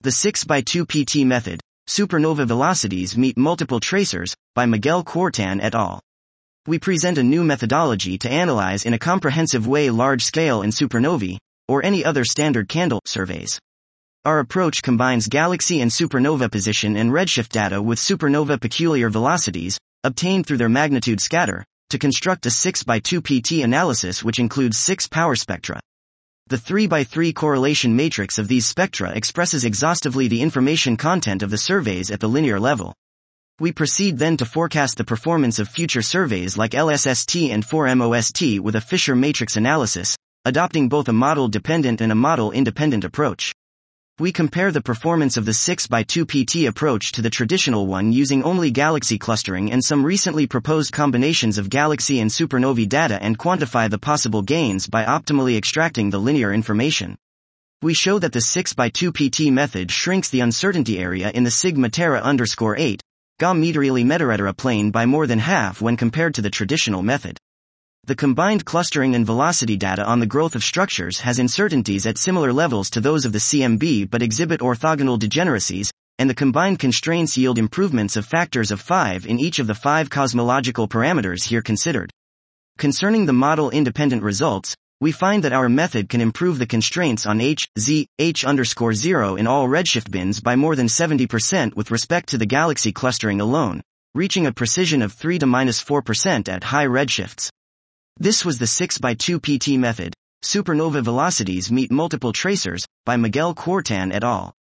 The 6x2 PT method, supernova velocities meet multiple tracers, by Miguel Quartan et al. We present a new methodology to analyze in a comprehensive way large-scale and supernovae, or any other standard candle, surveys. Our approach combines galaxy and supernova position and redshift data with supernova peculiar velocities, obtained through their magnitude scatter, to construct a 6x2 PT analysis which includes 6 power spectra. The 3x3 correlation matrix of these spectra expresses exhaustively the information content of the surveys at the linear level. We proceed then to forecast the performance of future surveys like LSST and 4MOST with a Fisher matrix analysis, adopting both a model-dependent and a model-independent approach. We compare the performance of the 6x2 PT approach to the traditional one using only galaxy clustering and some recently proposed combinations of galaxy and supernovae data and quantify the possible gains by optimally extracting the linear information. We show that the 6x2 PT method shrinks the uncertainty area in the sigma terra _8, Ga meteorally metaretera plane by more than half when compared to the traditional method. The combined clustering and velocity data on the growth of structures has uncertainties at similar levels to those of the CMB but exhibit orthogonal degeneracies, and the combined constraints yield improvements of factors of 5 in each of the 5 cosmological parameters here considered. Concerning the model-independent results, we find that our method can improve the constraints on H, Z, H_0 in all redshift bins by more than 70% with respect to the galaxy clustering alone, reaching a precision of 3 to -4% at high redshifts. This was the 6x2 PT method, supernova velocities meet multiple tracers, by Miguel Quartan et al.